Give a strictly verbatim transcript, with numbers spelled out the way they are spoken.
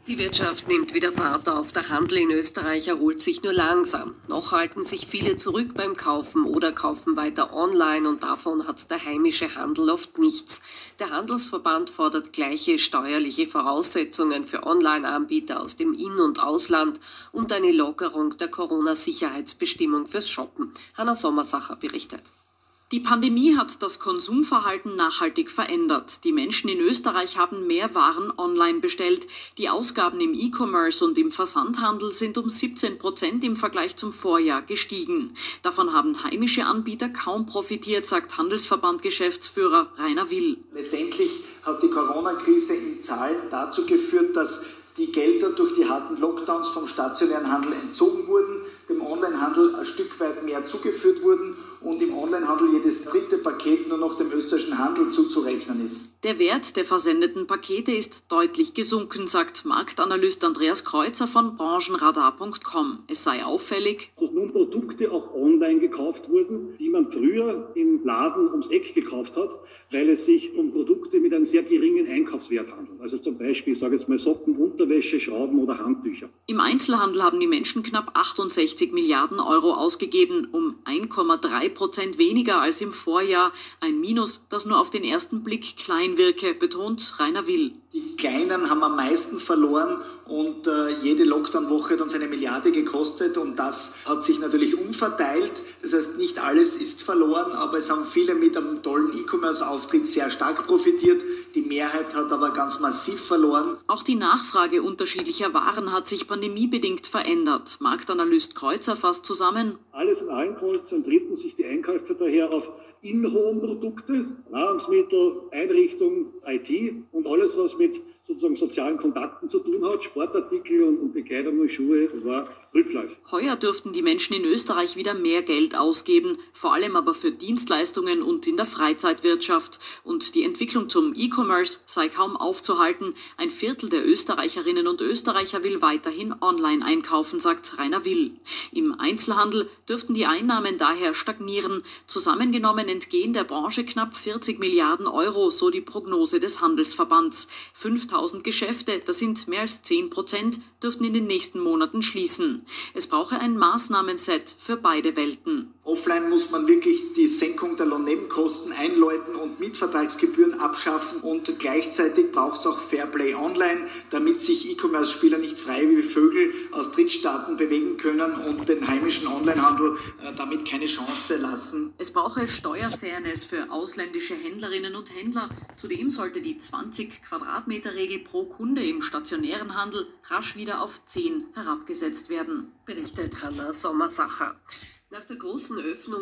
Die Wirtschaft nimmt wieder Fahrt auf. Der Handel in Österreich erholt sich nur langsam. Noch halten sich viele zurück beim Kaufen oder kaufen weiter online und davon hat der heimische Handel oft nichts. Der Handelsverband fordert gleiche steuerliche Voraussetzungen für Online-Anbieter aus dem In- und Ausland und eine Lockerung der Corona-Sicherheitsbestimmung fürs Shoppen. Hanna Sommersacher berichtet. Die Pandemie hat das Konsumverhalten nachhaltig verändert. Die Menschen in Österreich haben mehr Waren online bestellt. Die Ausgaben im E-Commerce und im Versandhandel sind um siebzehn Prozent im Vergleich zum Vorjahr gestiegen. Davon haben heimische Anbieter kaum profitiert, sagt Handelsverband-Geschäftsführer Rainer Will. Letztendlich hat die Corona-Krise in Zahlen dazu geführt, dass die Gelder durch die harten Lockdowns vom stationären Handel entzogen wurden, dem Onlinehandel ein Stück weit mehr zugeführt wurden und im Onlinehandel jedes dritte Paket nur noch dem österreichischen Handel zuzurechnen ist. Der Wert der versendeten Pakete ist deutlich gesunken, sagt Marktanalyst Andreas Kreuzer von branchenradar punkt com. Es sei auffällig, dass nun Produkte auch online gekauft wurden, die man früher im Laden ums Eck gekauft hat, weil es sich um Produkte mit einem sehr geringen Einkaufswert handelt. Also zum Beispiel, ich sage jetzt mal Socken, Unterwäsche, Schrauben oder Handtücher. Im Einzelhandel haben die Menschen knapp achtundsechzig Milliarden Euro ausgegeben, um ein Komma drei Prozent weniger als im Vorjahr. Ein Minus, das nur auf den ersten Blick klein wirke, betont Rainer Will. Die Kleinen haben am meisten verloren und äh, jede Lockdown-Woche hat uns eine Milliarde gekostet und das hat sich natürlich umverteilt. Das heißt, nicht alles ist verloren, aber es haben viele mit einem tollen E-Commerce-Auftritt sehr stark profitiert. Die Mehrheit hat aber ganz massiv verloren. Auch die Nachfrage unterschiedlicher Waren hat sich pandemiebedingt verändert. Marktanalyst Kreuzer fasst zusammen. Alles in allem konzentrierten sich die Einkäufer daher auf In-Home-Produkte, Nahrungsmittel, Einrichtung, I T und alles, was mit sozusagen sozialen Kontakten zu tun hat, Sportartikel und, und Bekleidung und Schuhe, war rückläufig. Heuer dürften die Menschen in Österreich wieder mehr Geld ausgeben, vor allem aber für Dienstleistungen und in der Freizeitwirtschaft. Und die Entwicklung zum E-Commerce sei kaum aufzuhalten. Ein Viertel der Österreicherinnen und Österreicher will weiterhin online einkaufen, sagt Rainer Will. Im Einzelhandel dürften die Einnahmen daher stagnieren. Zusammengenommen entgehen der Branche knapp vierzig Milliarden Euro, so die Prognose des Handelsverbands. fünftausend Geschäfte, das sind mehr als zehn Prozent, dürften in den nächsten Monaten schließen. Es brauche ein Maßnahmenset für beide Welten. Offline muss man wirklich die Senkung der Lohnnebenkosten einläuten und Mietvertragsgebühren abschaffen und gleichzeitig braucht es auch Fairplay online, damit sich E-Commerce-Spieler nicht frei wie Vögel aus Drittstaaten bewegen können und den heimischen Onlinehandel äh, damit keine Chance lassen. Es brauche Steuerfairness für ausländische Händlerinnen und Händler. Zudem sollte die zwanzig Quadratmeter Regel pro Kunde im stationären Handel rasch wieder auf zehn herabgesetzt werden. Berichtet Hanna Sommersacher. Nach der großen Öffnung